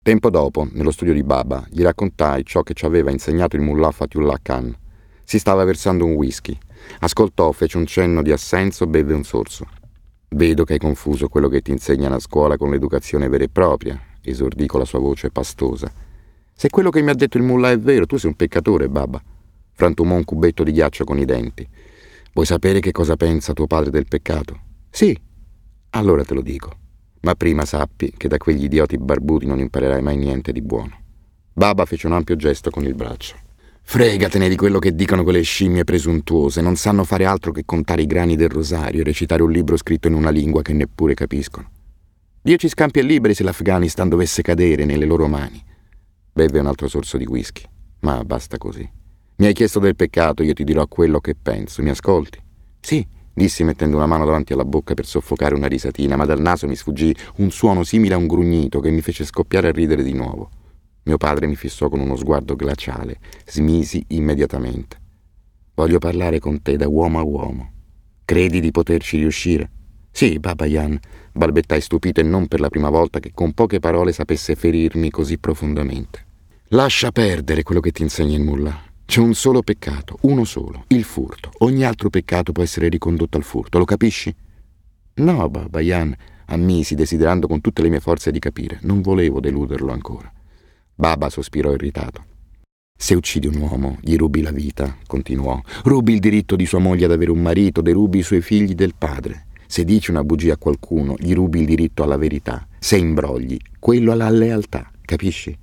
Tempo dopo, nello studio di Baba, gli raccontai ciò che ci aveva insegnato il mullah Fatullah Khan. Si stava versando un whisky. Ascoltò, fece un cenno di assenso, beve un sorso. «Vedo che hai confuso quello che ti insegnano a scuola con l'educazione vera e propria», esordì con la sua voce pastosa. «Se quello che mi ha detto il mullah è vero, tu sei un peccatore, Baba». Frantumò un cubetto di ghiaccio con i denti. «Vuoi sapere che cosa pensa tuo padre del peccato?» «Sì». «Allora te lo dico. Ma prima sappi che da quegli idioti barbuti non imparerai mai niente di buono». Baba fece un ampio gesto con il braccio. «Fregatene di quello che dicono quelle scimmie presuntuose, non sanno fare altro che contare i grani del rosario e recitare un libro scritto in una lingua che neppure capiscono. Dio ci scampi e liberi se l'Afghanistan dovesse cadere nelle loro mani». Beve un altro sorso di whisky. «Ma basta così. Mi hai chiesto del peccato, io ti dirò quello che penso. Mi ascolti?» «Sì», dissi mettendo una mano davanti alla bocca per soffocare una risatina, ma dal naso mi sfuggì un suono simile a un grugnito che mi fece scoppiare a ridere di nuovo. Mio padre mi fissò con uno sguardo glaciale. Smisi immediatamente. «Voglio parlare con te da uomo a uomo. Credi di poterci riuscire?» «Sì, Baba Jan», balbettai stupito e non per la prima volta che con poche parole sapesse ferirmi così profondamente. «Lascia perdere quello che ti insegna il mullah. C'è un solo peccato, uno solo, il furto. Ogni altro peccato può essere ricondotto al furto, lo capisci?» «No, Baba Jan», ammisi, desiderando con tutte le mie forze di capire. Non volevo deluderlo ancora. Baba sospirò irritato. «Se uccidi un uomo, gli rubi la vita», continuò. «Rubi il diritto di sua moglie ad avere un marito, derubi i suoi figli del padre. Se dici una bugia a qualcuno, gli rubi il diritto alla verità. Se imbrogli, quello alla lealtà. Capisci?»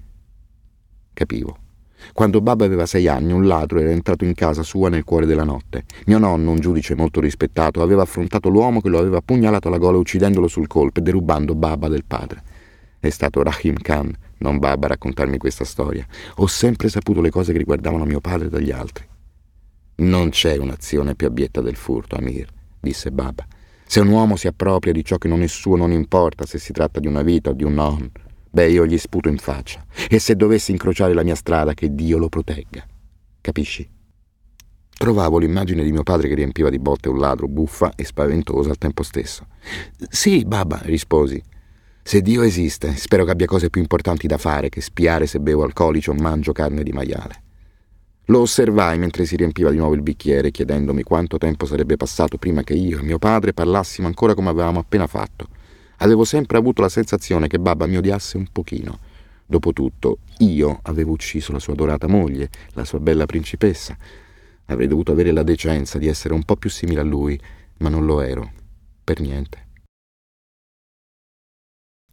Capivo. Quando Baba aveva 6 anni, un ladro era entrato in casa sua nel cuore della notte. Mio nonno, un giudice molto rispettato, aveva affrontato l'uomo che lo aveva pugnalato alla gola uccidendolo sul colpo e derubando Baba del padre. È stato Rahim Khan, non Baba, a raccontarmi questa storia. Ho sempre saputo le cose che riguardavano mio padre dagli altri. «Non c'è un'azione più abietta del furto, Amir», disse Baba. «Se un uomo si appropria di ciò che non è suo, non importa se si tratta di una vita o di un non. Beh, io gli sputo in faccia. E se dovessi incrociare la mia strada, che Dio lo protegga. Capisci?» Trovavo l'immagine di mio padre che riempiva di botte un ladro, buffa e spaventosa al tempo stesso. «Sì, Baba», risposi. «Se Dio esiste, spero che abbia cose più importanti da fare che spiare se bevo alcolici o mangio carne di maiale». Lo osservai mentre si riempiva di nuovo il bicchiere, chiedendomi quanto tempo sarebbe passato prima che io e mio padre parlassimo ancora come avevamo appena fatto. Avevo sempre avuto la sensazione che Baba mi odiasse un pochino. Dopotutto, io avevo ucciso la sua adorata moglie, la sua bella principessa. Avrei dovuto avere la decenza di essere un po' più simile a lui, ma non lo ero. Per niente.